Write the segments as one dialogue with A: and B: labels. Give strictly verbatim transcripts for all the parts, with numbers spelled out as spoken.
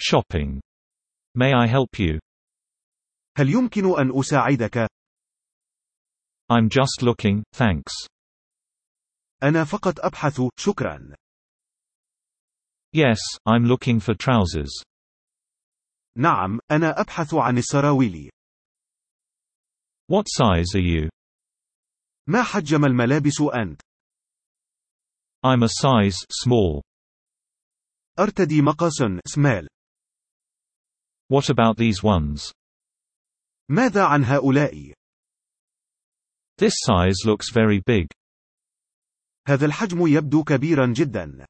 A: Shopping. May I help you?
B: هل يمكن أن أساعدك؟
A: I'm just looking, thanks.
B: أنا فقط أبحث، شكرا.
A: Yes, I'm looking for trousers.
B: نعم، أنا أبحث عن السراويل.
A: What size are you?
B: ما حجم الملابس أنت؟
A: I'm a size small.
B: أرتدي مقاس small.
A: What about these ones?
B: ماذا عن هؤلاء؟
A: This size looks very big.
B: هذا الحجم يبدو كبيرا جدا.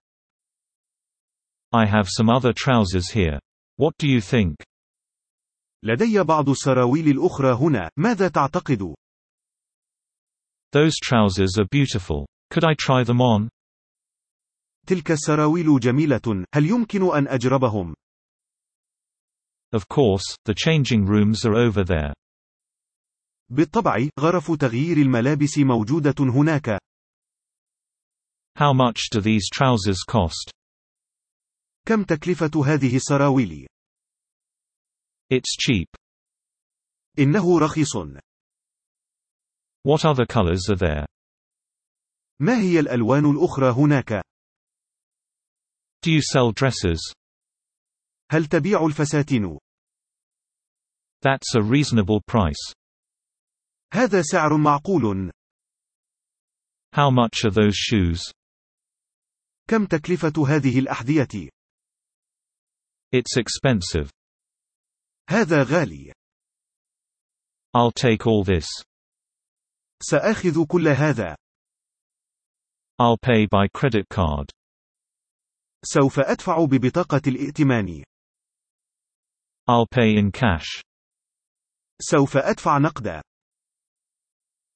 A: I have some other trousers here. What do you think?
B: لدي بعض السراويل الأخرى هنا، ماذا تعتقد؟
A: Those trousers are beautiful. Could I try them on?
B: تلك السراويل جميلة، هل يمكن أن أجربهم؟
A: Of course, the changing rooms are over there.
B: بالطبع، غرف تغيير الملابس موجودة هناك.
A: How much do these trousers cost?
B: كم تكلفة هذه السراويل؟
A: It's cheap.
B: إنه رخيص.
A: What other colors are there?
B: ما هي الألوان الأخرى هناك؟
A: Do you sell dresses?
B: هل تبيع الفساتين؟
A: That's a reasonable price.
B: هذا سعر معقول.
A: How much are those shoes?
B: كم تكلفة هذه الأحذية؟
A: It's expensive.
B: هذا غالي.
A: I'll take all this.
B: سآخذ كل هذا.
A: I'll pay by credit card.
B: سوف أدفع ببطاقة الائتمان.
A: I'll pay in cash.
B: سوف أدفع نقدا.